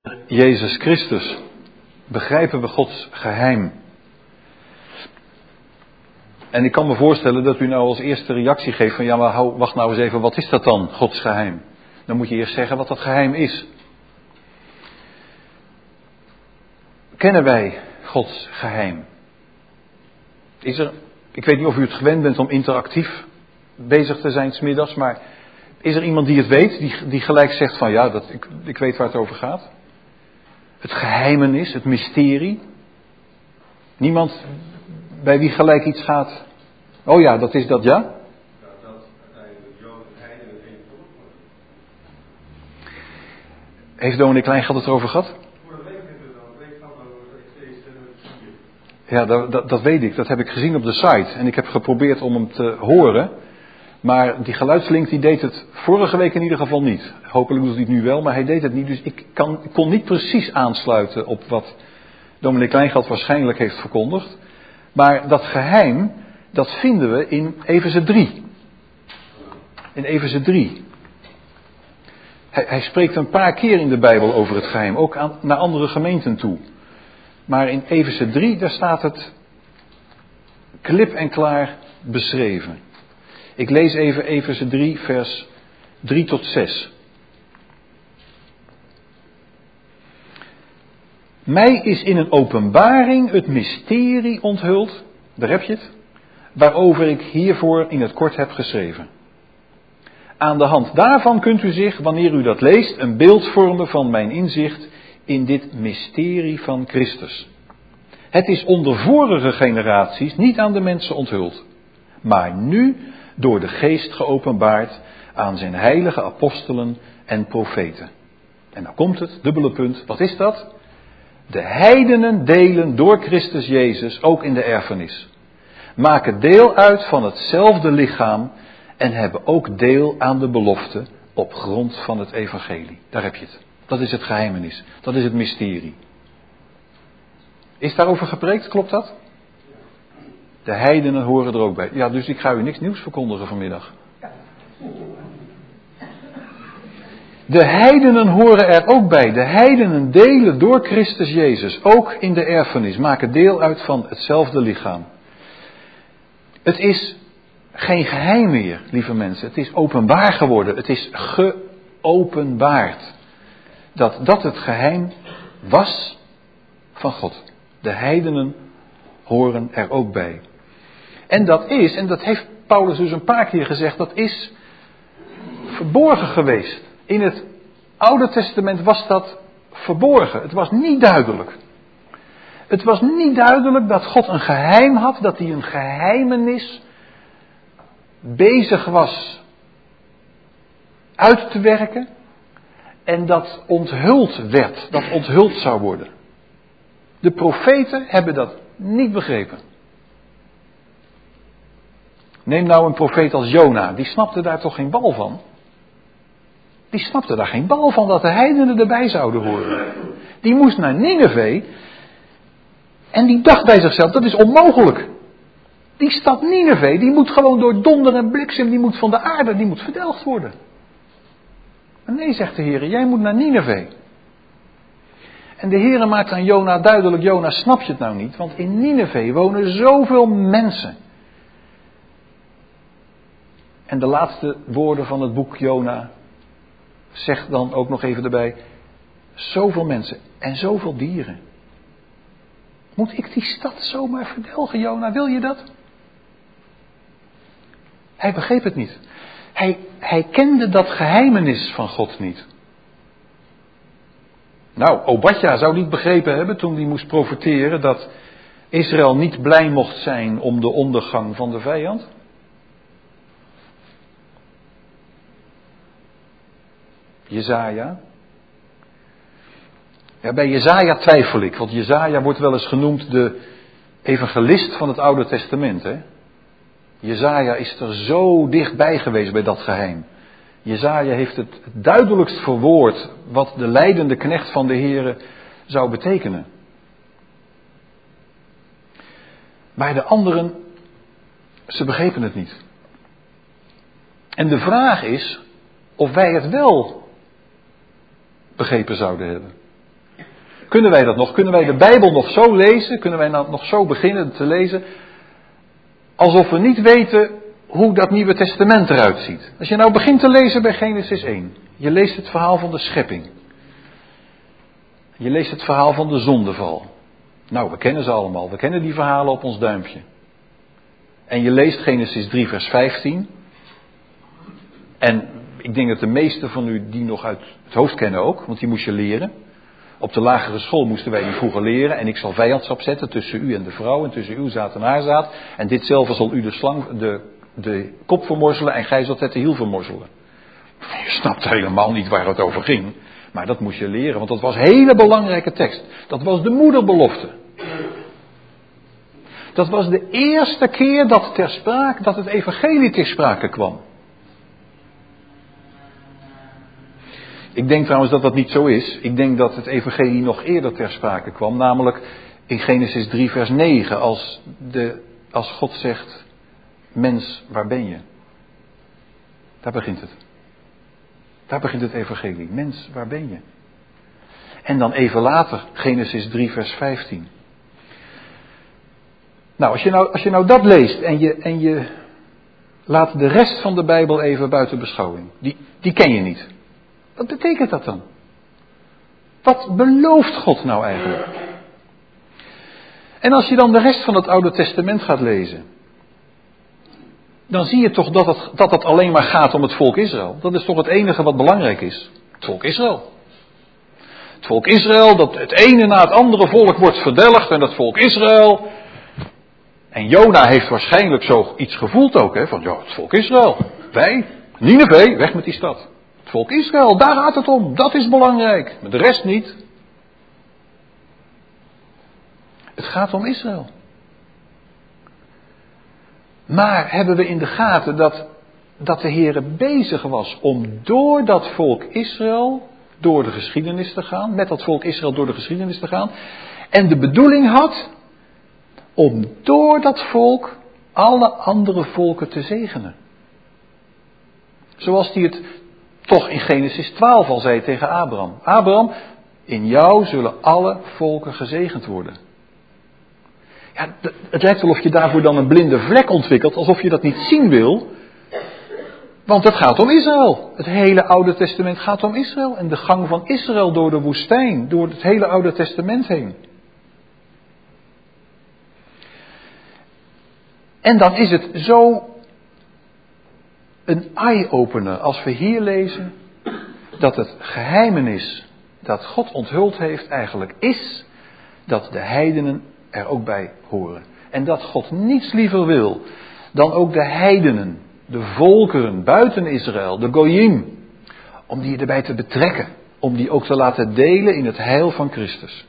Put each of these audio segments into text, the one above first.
Jezus Christus begrijpen we Gods geheim. En ik kan me voorstellen dat u nou als eerste reactie geeft van ja, maar wacht nou eens even, wat is dat dan, Gods geheim? Dan moet je eerst zeggen wat dat geheim is. Kennen wij Gods geheim? Ik weet niet of u het gewend bent om interactief bezig te zijn 's middags, maar is er iemand die het weet, die gelijk zegt van ja, ik weet waar het over gaat? Het geheimenis, het mysterie. Niemand bij wie gelijk iets gaat. Oh ja, dat is dat, ja? Dat uiteindelijk Joden en heidenen één volk worden. Heeft dominee Kleingeld het erover gehad? Vorige week hebben we het al. Week gaat over Efeze 4. Ja, dat weet ik. Dat heb ik gezien op de site. En ik heb geprobeerd om hem te horen. Maar die geluidslink die deed het vorige week in ieder geval niet. Hopelijk doet hij het nu wel, maar hij deed het niet. Dus ik kon niet precies aansluiten op wat dominee Kleingeld waarschijnlijk heeft verkondigd. Maar dat geheim, dat vinden we in Efeze 3. In Efeze 3. Hij spreekt een paar keer in de Bijbel over het geheim, ook naar andere gemeenten toe. Maar in Efeze 3, daar staat het klip en klaar beschreven. Ik lees even Efeze 3, vers 3 tot 6. Mij is in een openbaring het mysterie onthuld, daar heb je het, waarover ik hiervoor in het kort heb geschreven. Aan de hand daarvan kunt u zich, wanneer u dat leest, een beeld vormen van mijn inzicht in dit mysterie van Christus. Het is onder vorige generaties niet aan de mensen onthuld, maar nu door de Geest geopenbaard aan zijn heilige apostelen en profeten. En dan komt het, dubbele punt, wat is dat? De heidenen delen door Christus Jezus ook in de erfenis. Maken deel uit van hetzelfde lichaam en hebben ook deel aan de belofte op grond van het evangelie. Daar heb je het. Dat is het geheimenis. Dat is het mysterie. Is daarover gepreekt? Klopt dat? De heidenen horen er ook bij. Ja, dus ik ga u niks nieuws verkondigen vanmiddag. De heidenen horen er ook bij. De heidenen delen door Christus Jezus ook in de erfenis. Maken deel uit van hetzelfde lichaam. Het is geen geheim meer, lieve mensen. Het is openbaar geworden. Het is geopenbaard. Dat het geheim was van God. De heidenen horen er ook bij. En dat heeft Paulus dus een paar keer gezegd, dat is verborgen geweest. In het Oude Testament was dat verborgen. Het was niet duidelijk. Het was niet duidelijk dat God een geheim had, dat hij een geheimenis bezig was uit te werken en dat onthuld werd, dat onthuld zou worden. De profeten hebben dat niet begrepen. Neem nou een profeet als Jona, die snapte daar toch geen bal van? Die snapte daar geen bal van dat de heidenen erbij zouden horen. Die moest naar Nineve en die dacht bij zichzelf, dat is onmogelijk. Die stad Nineve, die moet gewoon door donder en bliksem, die moet van de aarde, die moet verdelgd worden. Maar nee, zegt de Heer, jij moet naar Nineve. En de Heer maakt aan Jona duidelijk, Jona, snap je het nou niet? Want in Nineve wonen zoveel mensen. En de laatste woorden van het boek Jona zegt dan ook nog even erbij, zoveel mensen en zoveel dieren. Moet ik die stad zomaar verdelgen, Jona? Wil je dat? Hij begreep het niet. Hij kende dat geheimenis van God niet. Nou, Obadja zou niet begrepen hebben toen hij moest profeteren dat Israël niet blij mocht zijn om de ondergang van de vijand. Jezaja. Ja, bij Jezaja twijfel ik, want Jezaja wordt wel eens genoemd de evangelist van het Oude Testament. Hè? Jezaja is er zo dichtbij geweest bij dat geheim. Jezaja heeft het duidelijkst verwoord wat de lijdende knecht van de Heere zou betekenen. Maar de anderen, ze begrepen het niet. En de vraag is of wij het wel begrepen zouden hebben. Kunnen wij dat nog? Kunnen wij de Bijbel nog zo lezen? Kunnen wij nou nog zo beginnen te lezen? Alsof we niet weten hoe dat Nieuwe Testament eruit ziet. Als je nou begint te lezen bij Genesis 1. Je leest het verhaal van de schepping. Je leest het verhaal van de zondeval. Nou, we kennen ze allemaal. We kennen die verhalen op ons duimpje. En je leest Genesis 3 vers 15. En ik denk dat de meesten van u die nog uit het hoofd kennen ook. Want die moest je leren. Op de lagere school moesten wij die vroeger leren. En ik zal vijandschap zetten tussen u en de vrouw. En tussen uw zaad en haar zaad. En ditzelfde zal u de kop vermorzelen. En gij zult het de hiel vermorzelen. Je snapt helemaal niet waar het over ging. Maar dat moest je leren. Want dat was een hele belangrijke tekst. Dat was de moederbelofte. Dat was de eerste keer dat het evangelie ter sprake kwam. Ik denk trouwens dat dat niet zo is. Ik denk dat het evangelie nog eerder ter sprake kwam. Namelijk in Genesis 3 vers 9. Als God zegt, mens, waar ben je? Daar begint het. Daar begint het evangelie. Mens, waar ben je? En dan even later, Genesis 3 vers 15. Nou, als je nou dat leest en je laat de rest van de Bijbel even buiten beschouwing. Die ken je niet. Wat betekent dat dan? Wat belooft God nou eigenlijk? En als je dan de rest van het Oude Testament gaat lezen, dan zie je toch dat het alleen maar gaat om het volk Israël. Dat is toch het enige wat belangrijk is. Het volk Israël. Het volk Israël, dat het ene na het andere volk wordt verdelgd en dat volk Israël. En Jona heeft waarschijnlijk zoiets gevoeld ook, hè, van ja, het volk Israël. Wij, Nineve, weg met die stad. Het volk Israël, daar gaat het om. Dat is belangrijk. Maar de rest niet. Het gaat om Israël. Maar hebben we in de gaten dat de Heere bezig was om door dat volk Israël door de geschiedenis te gaan. Met dat volk Israël door de geschiedenis te gaan. En de bedoeling had om door dat volk alle andere volken te zegenen. Zoals hij het toch in Genesis 12 al zei tegen Abraham. Abraham, in jou zullen alle volken gezegend worden. Ja, het lijkt wel of je daarvoor dan een blinde vlek ontwikkelt, alsof je dat niet zien wil. Want het gaat om Israël. Het hele Oude Testament gaat om Israël. En de gang van Israël door de woestijn, door het hele Oude Testament heen. En dan is het zo een eye-opener als we hier lezen dat het geheimenis dat God onthuld heeft eigenlijk is dat de heidenen er ook bij horen. En dat God niets liever wil dan ook de heidenen, de volkeren buiten Israël, de Goyim, om die erbij te betrekken, om die ook te laten delen in het heil van Christus.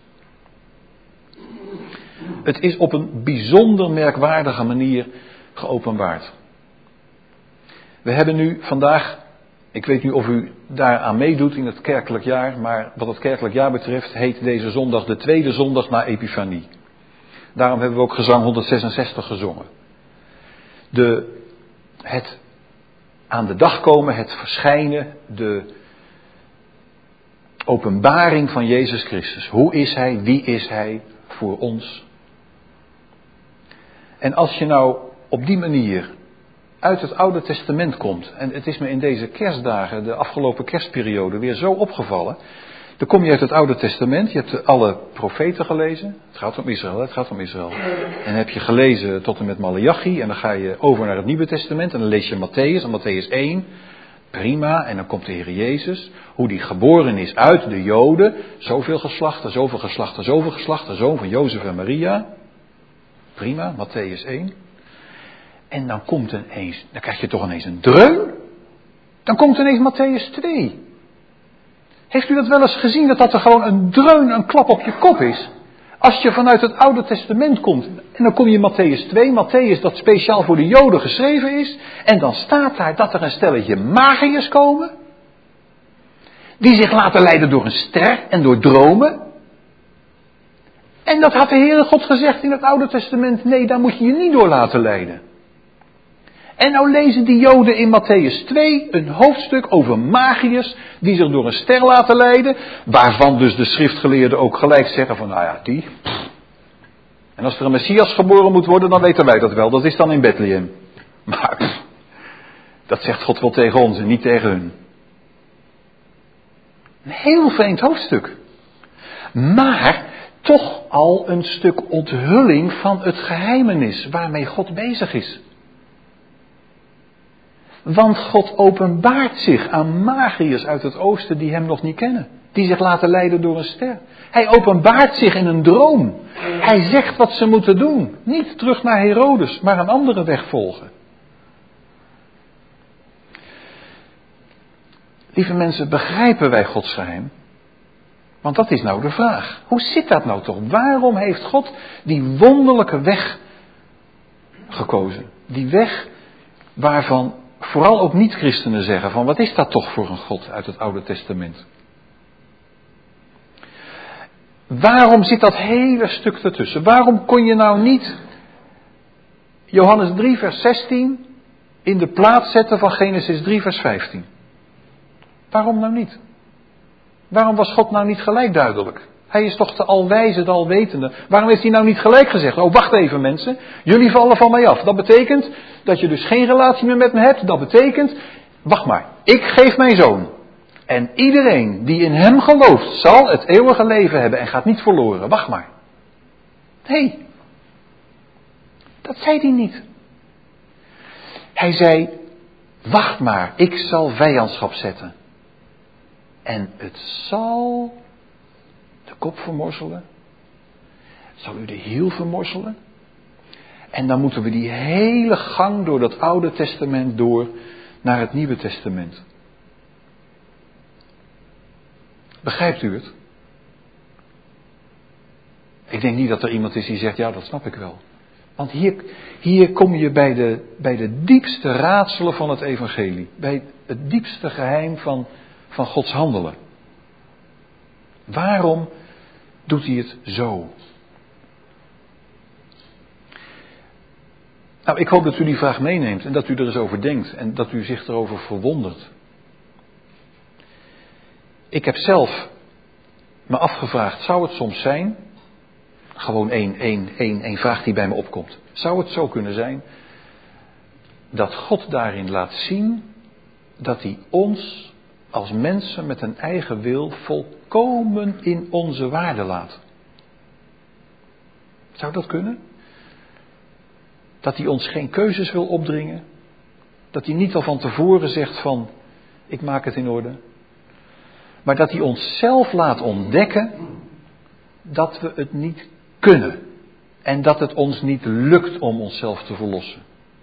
Het is op een bijzonder merkwaardige manier geopenbaard. We hebben nu vandaag, ik weet niet of u daaraan meedoet in het kerkelijk jaar, maar wat het kerkelijk jaar betreft heet deze zondag de tweede zondag na Epifanie. Daarom hebben we ook gezang 166 gezongen. Het aan de dag komen, het verschijnen, de openbaring van Jezus Christus. Hoe is Hij, wie is Hij voor ons? En als je nou op die manier uit het Oude Testament komt, en het is me in deze kerstdagen, de afgelopen kerstperiode, weer zo opgevallen. Dan kom je uit het Oude Testament, je hebt alle profeten gelezen. Het gaat om Israël, het gaat om Israël. En heb je gelezen tot en met Maleachi, en dan ga je over naar het Nieuwe Testament, en dan lees je Matthäus, en Matthäus 1. Prima, en dan komt de Heer Jezus, hoe die geboren is uit de Joden, zoveel geslachten, zoveel geslachten, zoveel geslachten, zoon van Jozef en Maria. Prima, Matthäus 1. En dan krijg je toch ineens een dreun. Dan komt ineens Matthäus 2. Heeft u dat wel eens gezien, dat er gewoon een dreun, een klap op je kop is? Als je vanuit het Oude Testament komt, en dan kom je in Matthäus 2, Matthäus dat speciaal voor de Joden geschreven is, en dan staat daar dat er een stelletje magiërs komen, die zich laten leiden door een ster en door dromen. En dat had de Heere God gezegd in het Oude Testament, nee, daar moet je je niet door laten leiden. En nou lezen die Joden in Mattheüs 2 een hoofdstuk over magiërs die zich door een ster laten leiden, waarvan dus de schriftgeleerden ook gelijk zeggen van, nou ja, die. En als er een Messias geboren moet worden, dan weten wij dat wel. Dat is dan in Bethlehem. Maar dat zegt God wel tegen ons en niet tegen hun. Een heel vreemd hoofdstuk. Maar toch al een stuk onthulling van het geheimenis waarmee God bezig is. Want God openbaart zich aan magiërs uit het oosten die hem nog niet kennen. Die zich laten leiden door een ster. Hij openbaart zich in een droom. Hij zegt wat ze moeten doen. Niet terug naar Herodes, maar een andere weg volgen. Lieve mensen, begrijpen wij Gods geheim? Want dat is nou de vraag. Hoe zit dat nou toch? Waarom heeft God die wonderlijke weg gekozen? Die weg waarvan vooral ook niet-christenen zeggen van, wat is dat toch voor een God uit het Oude Testament? Waarom zit dat hele stuk ertussen? Waarom kon je nou niet Johannes 3 vers 16 in de plaats zetten van Genesis 3 vers 15? Waarom nou niet? Waarom was God nou niet gelijk duidelijk? Hij is toch de alwijze, de alwetende. Waarom heeft hij nou niet gelijk gezegd? Oh, wacht even mensen. Jullie vallen van mij af. Dat betekent dat je dus geen relatie meer met me hebt. Dat betekent, wacht maar, ik geef mijn zoon. En iedereen die in hem gelooft zal het eeuwige leven hebben en gaat niet verloren. Wacht maar. Nee. Dat zei hij niet. Hij zei, wacht maar, ik zal vijandschap zetten. En het zal de kop vermorzelen. Het zal u de hiel vermorzelen. En dan moeten we die hele gang door dat Oude Testament door naar het Nieuwe Testament. Begrijpt u het? Ik denk niet dat er iemand is die zegt, ja, dat snap ik wel. Want hier kom je bij de diepste raadselen van het evangelie. Bij het diepste geheim van Gods handelen. Waarom doet hij het zo? Nou, ik hoop dat u die vraag meeneemt en dat u er eens over denkt en dat u zich erover verwondert. Ik heb zelf me afgevraagd, zou het soms zijn, gewoon één vraag die bij me opkomt. Zou het zo kunnen zijn dat God daarin laat zien dat hij ons als mensen met een eigen wil volkomen in onze waarde laat? Zou dat kunnen? Dat hij ons geen keuzes wil opdringen? Dat hij niet al van tevoren zegt van, ik maak het in orde? Maar dat hij ons zelf laat ontdekken dat we het niet kunnen. En dat het ons niet lukt om onszelf te verlossen.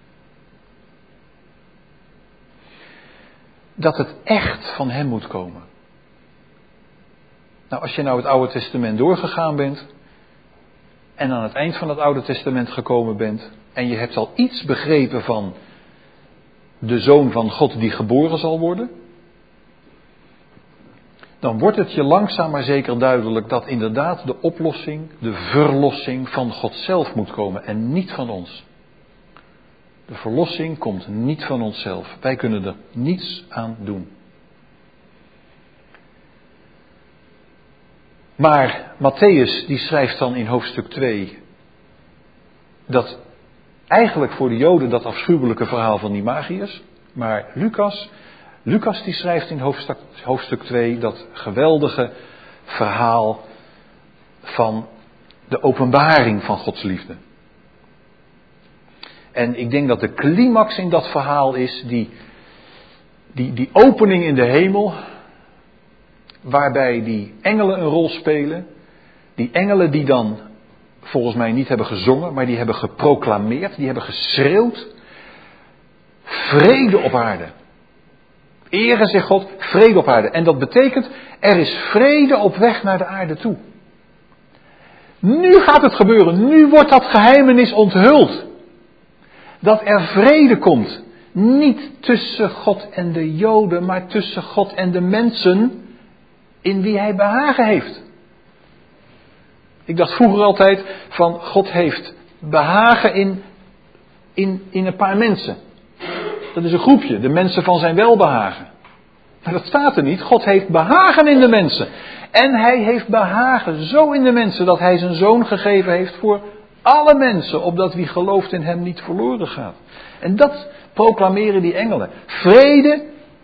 Dat het echt van hem moet komen. Nou, als je nou het Oude Testament doorgegaan bent. En aan het eind van het Oude Testament gekomen bent. En je hebt al iets begrepen van de Zoon van God die geboren zal worden. Dan wordt het je langzaam maar zeker duidelijk dat inderdaad de oplossing, de verlossing van God zelf moet komen en niet van ons. De verlossing komt niet van onszelf. Wij kunnen er niets aan doen. Maar Mattheüs die schrijft dan in hoofdstuk 2 dat eigenlijk voor de Joden dat afschuwelijke verhaal van die magiërs. Maar Lucas die schrijft in hoofdstuk 2 dat geweldige verhaal van de openbaring van Gods liefde. En ik denk dat de climax in dat verhaal is die opening in de hemel, waarbij die engelen een rol spelen. Die engelen die dan volgens mij niet hebben gezongen, maar die hebben geproclameerd, die hebben geschreeuwd. Vrede op aarde. Ere, zegt God, vrede op aarde. En dat betekent, er is vrede op weg naar de aarde toe. Nu gaat het gebeuren, nu wordt dat geheimenis onthuld. Dat er vrede komt. Niet tussen God en de Joden, maar tussen God en de mensen in wie hij behagen heeft. Ik dacht vroeger altijd van God heeft behagen in een paar mensen. Dat is een groepje, de mensen van zijn welbehagen. Maar dat staat er niet. God heeft behagen in de mensen. En hij heeft behagen zo in de mensen dat hij zijn zoon gegeven heeft voor alle mensen, opdat wie gelooft in hem niet verloren gaat. En dat proclameren die engelen. Vrede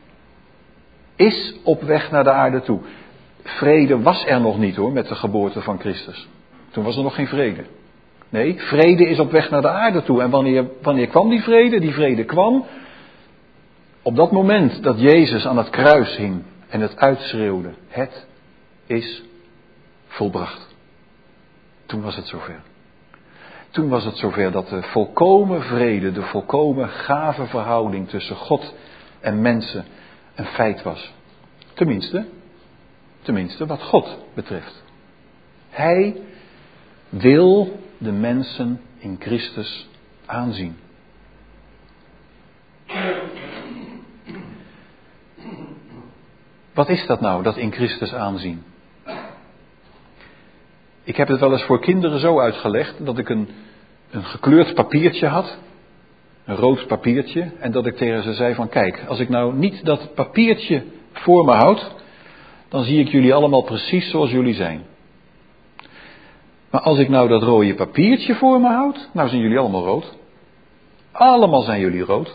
is op weg naar de aarde toe. Vrede was er nog niet hoor, met de geboorte van Christus. Toen was er nog geen vrede. Nee, vrede is op weg naar de aarde toe. En wanneer kwam die vrede? Die vrede kwam op dat moment dat Jezus aan het kruis hing en het uitschreeuwde. Het is volbracht. Toen was het zover. Toen was het zover dat de volkomen vrede, de volkomen gave verhouding tussen God en mensen een feit was. Tenminste wat God betreft. Hij wil de mensen in Christus aanzien. Wat is dat nou, dat in Christus aanzien? Ik heb het wel eens voor kinderen zo uitgelegd dat ik een gekleurd papiertje had. Een rood papiertje. En dat ik tegen ze zei van kijk, als ik nou niet dat papiertje voor me houd, dan zie ik jullie allemaal precies zoals jullie zijn. Maar als ik nou dat rode papiertje voor me houd, nou zijn jullie allemaal rood. Allemaal zijn jullie rood.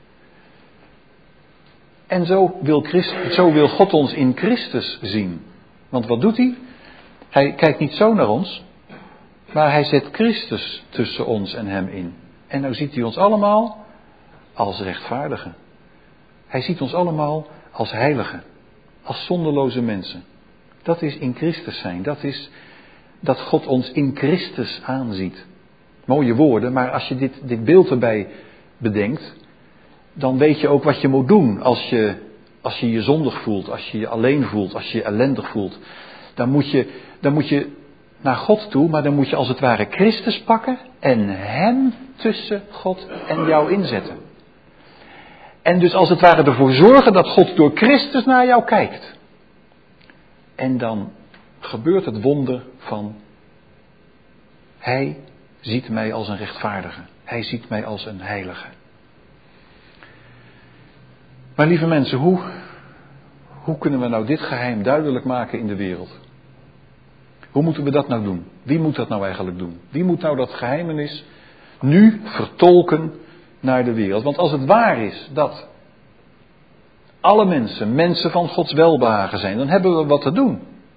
En zo wil God ons in Christus zien. Want wat doet hij? Hij kijkt niet zo naar ons, maar hij zet Christus tussen ons en hem in. En nou ziet hij ons allemaal als rechtvaardigen. Hij ziet ons allemaal als heiligen, als zonderloze mensen. Dat is in Christus zijn, dat is dat God ons in Christus aanziet. Mooie woorden, maar als je dit beeld erbij bedenkt, dan weet je ook wat je moet doen als je je zondig voelt, als je je alleen voelt, als je je ellendig voelt. Dan moet je naar God toe, maar dan moet je als het ware Christus pakken en hem tussen God en jou inzetten. En dus als het ware ervoor zorgen dat God door Christus naar jou kijkt. En dan gebeurt het wonder van, hij ziet mij als een rechtvaardige. Hij ziet mij als een heilige. Maar lieve mensen, hoe kunnen we nou dit geheim duidelijk maken in de wereld? Hoe moeten we dat nou doen? Wie moet dat nou eigenlijk doen? Wie moet nou dat geheimenis nu vertolken naar de wereld? Want als het waar is dat alle mensen van Gods welbehagen zijn, dan hebben we wat te doen.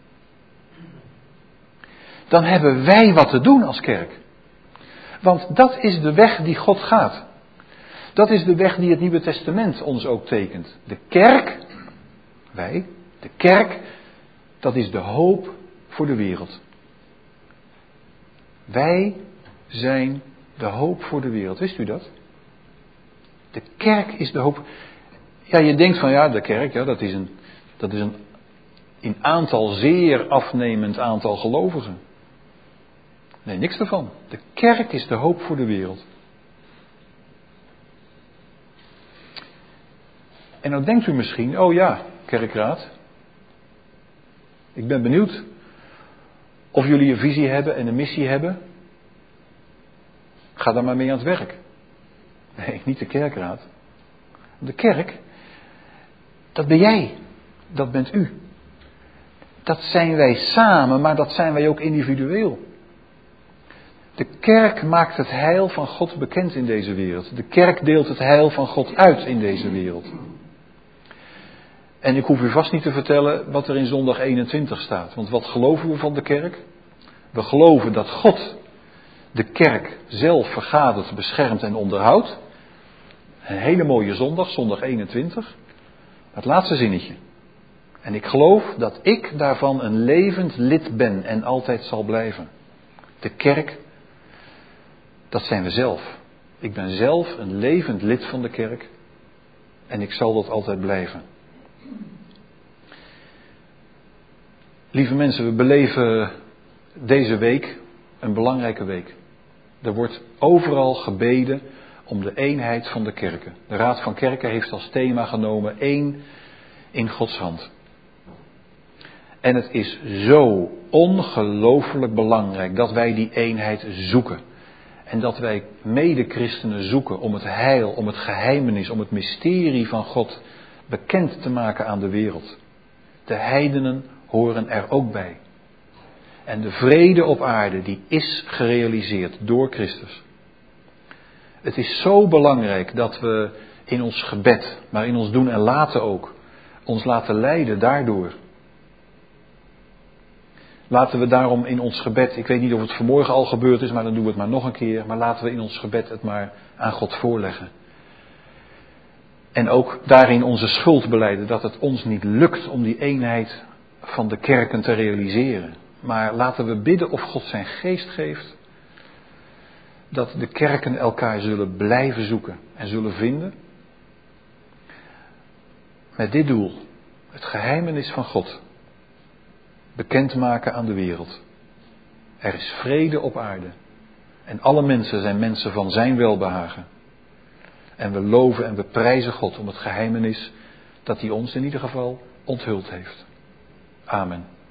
Dan hebben wij wat te doen als kerk. Want dat is de weg die God gaat. Dat is de weg die het Nieuwe Testament ons ook tekent. De kerk, de kerk, dat is de hoop voor de wereld. Wij zijn de hoop voor de wereld. Wist u dat? De kerk is de hoop. Ja, je denkt van ja, de kerk, ja, dat is een in aantal zeer afnemend aantal gelovigen. Nee, niks ervan. De kerk is de hoop voor de wereld. En dan denkt u misschien, oh ja, kerkraad. Ik ben benieuwd of jullie een visie hebben en een missie hebben. Ga daar maar mee aan het werk. Nee, niet de kerkraad. De kerk, dat ben jij. Dat bent u. Dat zijn wij samen, maar dat zijn wij ook individueel. De kerk maakt het heil van God bekend in deze wereld. De kerk deelt het heil van God uit in deze wereld. En ik hoef u vast niet te vertellen wat er in zondag 21 staat. Want wat geloven we van de kerk? We geloven dat God de kerk zelf vergadert, beschermt en onderhoudt. Een hele mooie zondag, zondag 21. Het laatste zinnetje. En ik geloof dat ik daarvan een levend lid ben en altijd zal blijven. De kerk, dat zijn we zelf. Ik ben zelf een levend lid van de kerk. En ik zal dat altijd blijven. Lieve mensen, we beleven deze week een belangrijke week. Er wordt overal gebeden om de eenheid van de kerken. De Raad van Kerken heeft als thema genomen één in Gods hand. En het is zo ongelooflijk belangrijk dat wij die eenheid zoeken. En dat wij mede-christenen zoeken om het heil, om het geheimenis, om het mysterie van God bekend te maken aan de wereld. De heidenen horen er ook bij. En de vrede op aarde, die is gerealiseerd door Christus. Het is zo belangrijk dat we in ons gebed, maar in ons doen en laten ook, ons laten leiden daardoor. Laten we daarom in ons gebed, ik weet niet of het vanmorgen al gebeurd is, maar dan doen we het maar nog een keer. Maar laten we in ons gebed het maar aan God voorleggen. En ook daarin onze schuld belijden, dat het ons niet lukt om die eenheid van de kerken te realiseren. Maar laten we bidden of God zijn geest geeft, dat de kerken elkaar zullen blijven zoeken en zullen vinden. Met dit doel, het geheimenis van God, bekendmaken aan de wereld. Er is vrede op aarde. En alle mensen zijn mensen van zijn welbehagen. En we loven en we prijzen God om het geheimenis dat hij ons in ieder geval onthuld heeft. Amen.